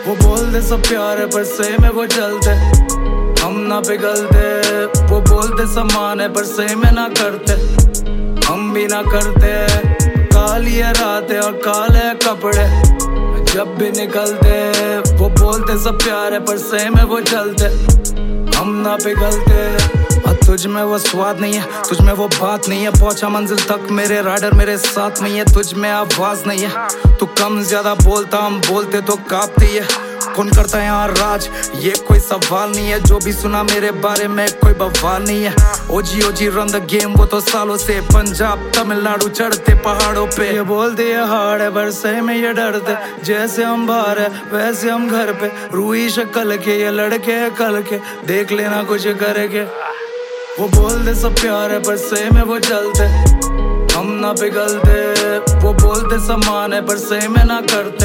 वो बोलते सब प्यार है पर से में वो चलते, हम ना पिघलते। वो बोलते समान है पर से में ना करते, हम भी ना करते। काली है रातें और काले कपड़े जब भी निकलते। वो बोलते सब प्यार है पर से में वो चलते, हम ना पिघलते। तुझ में वो स्वाद नहीं है, तुझ में वो बात नहीं है। पहुंचा मंजिल तक मेरे राइडर मेरे साथ नहीं है। तुझ में आवाज नहीं है, तू कम ज्यादा बोलता, हम बोलते तो कांपती है। कौन करता है यहाँ राज, ये कोई सवाल नहीं है। जो भी सुना मेरे बारे में कोई बवाल नहीं है। ओजी रन द गेम, वो तो सालों से पंजाब तमिलनाडु चढ़ते पहाड़ों पे। ये बोलते ये हार्ड है बरसे में ये डरते, जैसे हम बाहर है वैसे हम घर पे। रूही शक्ल के ये लड़के है कल के, देख लेना कुछ करके। वो बोलते सब प्यार है पर से में वो चलते, हम ना पिघलते। वो बोलते समान है पर से में ना करते,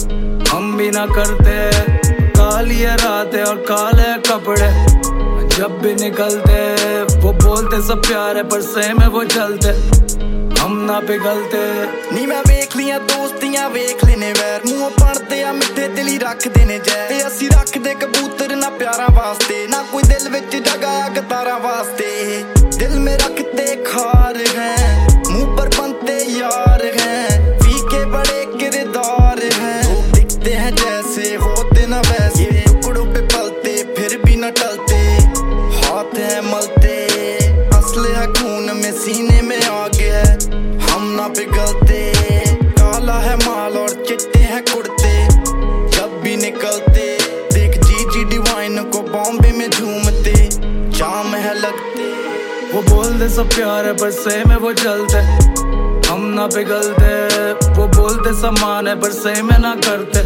हम भी ना करते। काली है रातें और काले कपड़े जब भी निकलते। वो बोलते सब प्यार है पर से में वो चलते, हम ना पिघलते। नी मैं वेख लिया दोस्तियां वेख लेने वैर, मुंह पढ़ते आ मिठे दिली रख देने जै। असी रख दे कबूतर ना प्यारा वास्ते, ना कोई दिल विच जगह कतारा वास्ते। दिल में रखते खार हैं, मुंह पर बनते यार हैं। फीके बड़े किरदार हैं, लोग दिखते हैं जैसे होते ना वैसे। टुकड़ों पे पलते फिर भी न टलते, हाथ है मलते। असले है खून में सीने में आगे है, हम ना पिघलते। काला है माल और चिट्टे हैं कुर्ते जब भी निकलते। देख जी डिवाइन को बॉम्बे में झूमते, जाम है लगते। वो बोलते सब प्यार है पर से में वो चलते, हम ना पिघलते। वो बोलते समान है पर से में ना करते,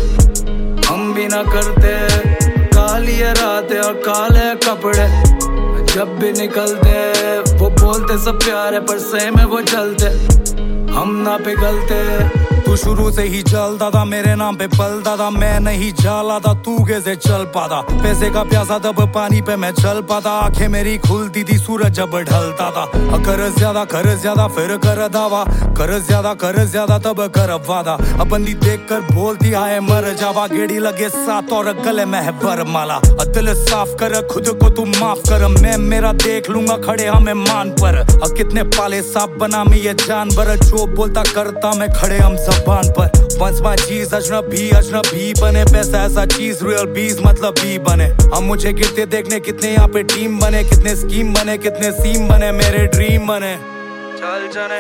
हम भी ना करते। काली है रातें और काले कपड़े जब भी निकलते। वो बोलते सब प्यार है पर से में वो चलते, हम ना पिघलते। तू शुरू से ही चलता था मेरे नाम पे पलता था, मैं नहीं जाला था तू कैसे चल पाता। पैसे का प्यासा तब पानी पे मैं चल पाता, आंखें मेरी खुलती थी सूरज जब ढलता था। कर ज्यादा फिर कर दावा, कर ज्यादा तब कर वादा। बंदी देख कर बोलती आए मर जावा, गेड़ी लगे साथ और गले में है बरमाला। दिल साफ कर खुद को तू माफ कर, मैं मेरा देख लूंगा खड़े हमें मान पर। कितने पाले सांप बना में ये जानवर, जो बोलता करता मैं खड़े हम ज़बान पर। Once my G's अजनबी बने, पैसा ऐसा चीज रियल बीज मतलब भी बने। हम मुझे गिरते देखने कितने यहाँ पे टीम बने, कितने स्कीम बने कितने सीम बने, मेरे ड्रीम बने। चल जाने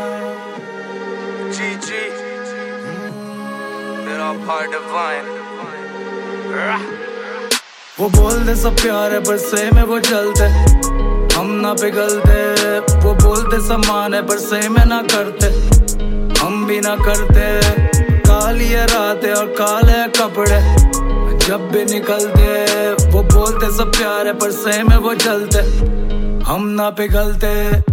जी मेरा भाई डिवाइन। वो बोलते सब प्यार है पर से में वो चलते, हम ना पिघलते। वो बोलते समान है पर से में ना करते, हम भी ना करते। काली है रातें और काले कपड़े जब भी निकलते। वो बोलते सब प्यार है पर से में वो चलते, हम ना पिघलते।